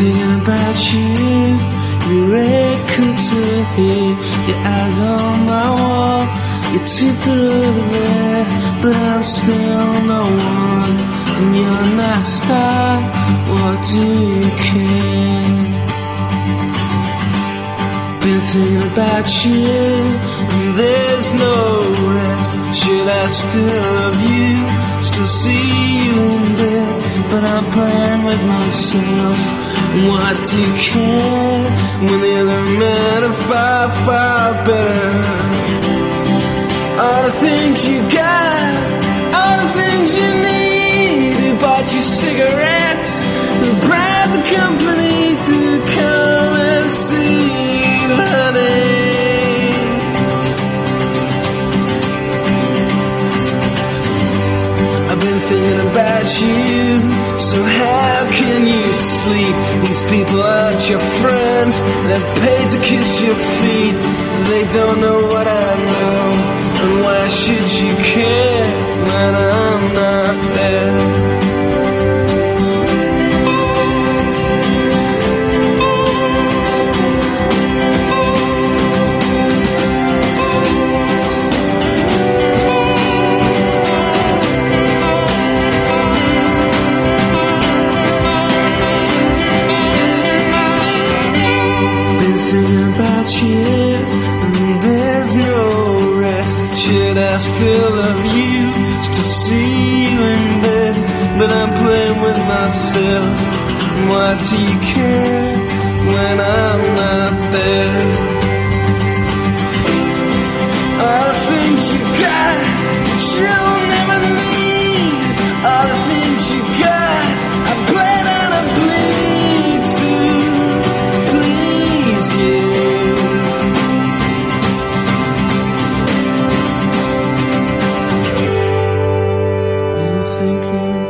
thinking about you. Your red coats are here, your eyes on my wall. Your teeth are over there, but I'm still no one. And you're not a star, what do you care? Been thinking about you, and there's no rest. Should I still love you, still see you in bed? But I'm playing with myself. What do you care when the other men are far, far better? All the things you got, all the things you need. Who bought you cigarettes? Who bribed the company to come and see you, honey? I've been thinking about you, so how can you sleep? These people aren't your friends, they're paid to kiss your feet. They don't know what I know, and why should you care when I'm not there? About you, and there's no rest. Should I still love you, still see you in bed? But I'm playing with myself. Why do you care when I'm not there? All the things you got that you'll never need. All the things you got, I plan on a bleed to please you. Thinking